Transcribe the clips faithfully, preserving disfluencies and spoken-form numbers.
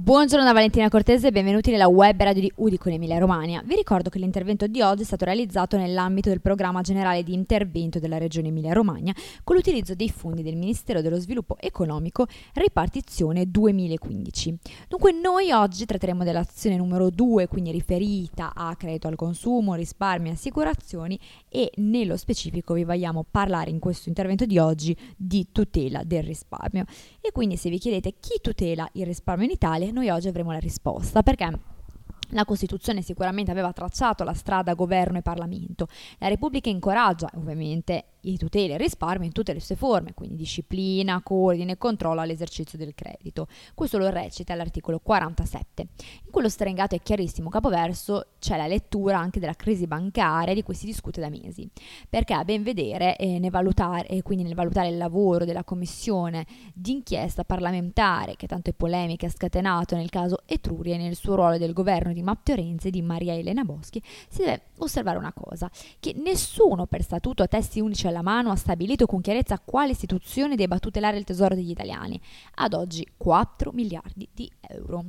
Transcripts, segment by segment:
Buongiorno da Valentina Cortese e benvenuti nella web radio di Udicon Emilia Romagna. Vi ricordo che l'intervento di oggi è stato realizzato nell'ambito del programma generale di intervento della Regione Emilia Romagna con l'utilizzo dei fondi del Ministero dello Sviluppo Economico ripartizione duemilaquindici. Dunque noi oggi tratteremo dell'azione numero due, quindi riferita a credito al consumo, risparmi e assicurazioni, e nello specifico vi vogliamo parlare in questo intervento di oggi di tutela del risparmio. E quindi se vi chiedete chi tutela il risparmio in Italia, noi oggi avremo la risposta, perché la Costituzione sicuramente aveva tracciato la strada governo e Parlamento. La Repubblica incoraggia ovviamente i tutele e il risparmio in tutte le sue forme, quindi disciplina, coordine e controllo all'esercizio del credito. Questo lo recita l'articolo quarantasette. In quello stringato e chiarissimo capoverso c'è la lettura anche della crisi bancaria di cui si discute da mesi, perché a ben vedere e nel valutare, e quindi nel valutare il lavoro della commissione d'inchiesta parlamentare che tante polemiche ha scatenato nel caso Etruria e nel suo ruolo del governo di Matteo Renzi e di Maria Elena Boschi, si deve osservare una cosa, che nessuno per statuto a testi unici alla mano ha stabilito con chiarezza quale istituzione debba tutelare il tesoro degli italiani. Ad oggi quattro miliardi di euro.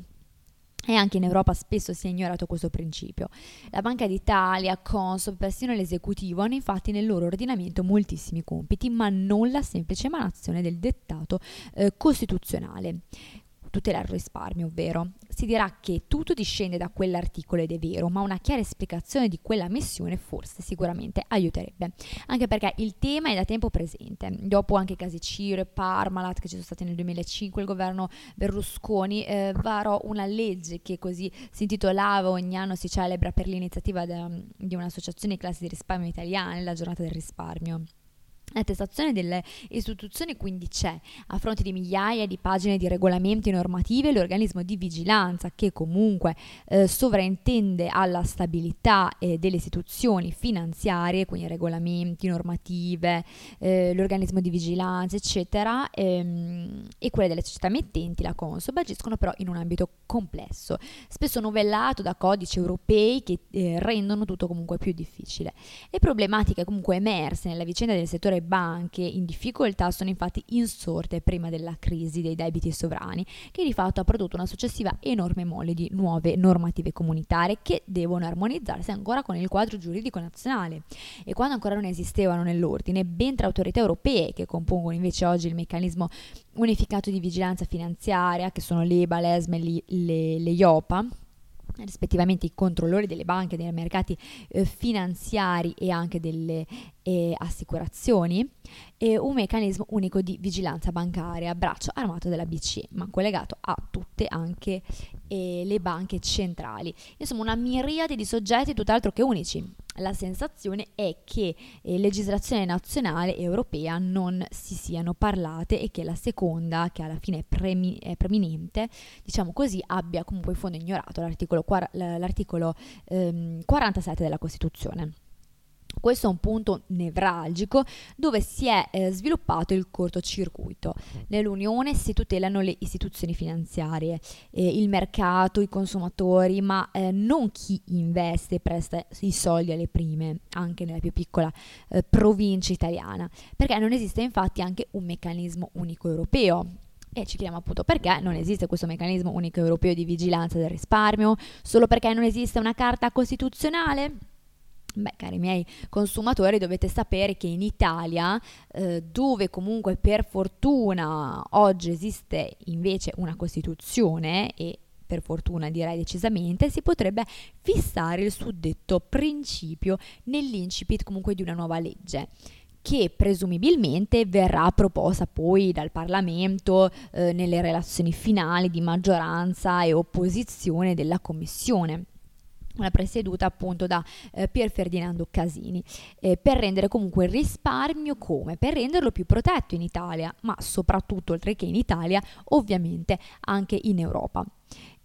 E anche in Europa spesso si è ignorato questo principio. La Banca d'Italia, Consob, persino l'esecutivo hanno infatti nel loro ordinamento moltissimi compiti, ma non la semplice emanazione del dettato eh, costituzionale. Tutelare il risparmio, ovvero. Si dirà che tutto discende da quell'articolo ed è vero, ma una chiara esplicazione di quella missione forse sicuramente aiuterebbe, anche perché il tema è da tempo presente. Dopo anche i casi Ciro e Parmalat che ci sono stati nel duemilacinque, il governo Berlusconi eh, varò una legge che così si intitolava, ogni anno si celebra per l'iniziativa de, di un'associazione di classi di risparmio italiane, la giornata del risparmio. L'attestazione delle istituzioni quindi c'è, a fronte di migliaia di pagine di regolamenti e normative, l'organismo di vigilanza che comunque eh, sovrintende alla stabilità eh, delle istituzioni finanziarie, quindi regolamenti, normative, eh, l'organismo di vigilanza eccetera, ehm, e quelle delle società emittenti, la Consob, agiscono però in un ambito complesso, spesso novellato da codici europei che eh, rendono tutto comunque più difficile. Le problematiche comunque emerse nella vicenda del settore banche in difficoltà sono infatti insorte prima della crisi dei debiti sovrani, che di fatto ha prodotto una successiva enorme mole di nuove normative comunitarie che devono armonizzarsi ancora con il quadro giuridico nazionale. E quando ancora non esistevano nell'ordine ben tre autorità europee che compongono invece oggi il meccanismo unificato di vigilanza finanziaria, che sono l'E B A, l'ESMA e le, le I O P A, rispettivamente i controllori delle banche, dei mercati eh, finanziari e anche delle eh, assicurazioni, e un meccanismo unico di vigilanza bancaria, braccio armato della B C E, ma collegato a tutte anche eh, le banche centrali. Insomma, una miriade di soggetti tutt'altro che unici. La sensazione è che eh, legislazione nazionale e europea non si siano parlate e che la seconda, che alla fine è, premi- è preminente, diciamo così, abbia comunque in fondo ignorato l'articolo, l'articolo ehm, quarantasette della Costituzione. Questo è un punto nevralgico dove si è eh, sviluppato il cortocircuito. Nell'Unione si tutelano le istituzioni finanziarie, eh, il mercato, i consumatori, ma eh, non chi investe e presta i soldi alle prime, anche nella più piccola eh, provincia italiana, perché non esiste infatti anche un meccanismo unico europeo. E ci chiediamo appunto perché non esiste questo meccanismo unico europeo di vigilanza del risparmio, solo perché non esiste una carta costituzionale? Beh, cari miei consumatori, dovete sapere che in Italia, eh, dove comunque per fortuna oggi esiste invece una Costituzione, e per fortuna direi decisamente, si potrebbe fissare il suddetto principio nell'incipit comunque di una nuova legge, che presumibilmente verrà proposta poi dal Parlamento eh, nelle relazioni finali di maggioranza e opposizione della Commissione, una presieduta appunto da eh, Pier Ferdinando Casini, eh, per rendere comunque il risparmio come? Per renderlo più protetto in Italia, ma soprattutto oltre che in Italia, ovviamente anche in Europa.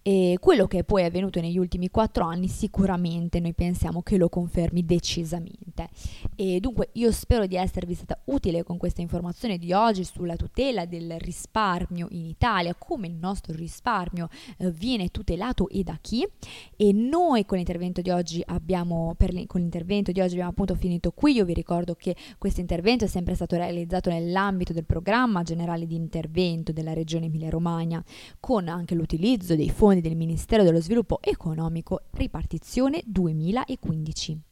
E quello che poi è avvenuto negli ultimi quattro anni sicuramente noi pensiamo che lo confermi decisamente. E dunque io spero di esservi stata utile con questa informazione di oggi sulla tutela del risparmio in Italia, come il nostro risparmio eh, viene tutelato e da chi. E noi con l'intervento di oggi abbiamo per le, con l'intervento di oggi abbiamo appunto finito qui. Io vi ricordo che questo intervento è sempre stato realizzato nell'ambito del programma generale di intervento della Regione Emilia-Romagna, con anche l'utilizzo dei fondi del Ministero dello Sviluppo Economico, ripartizione duemilaquindici.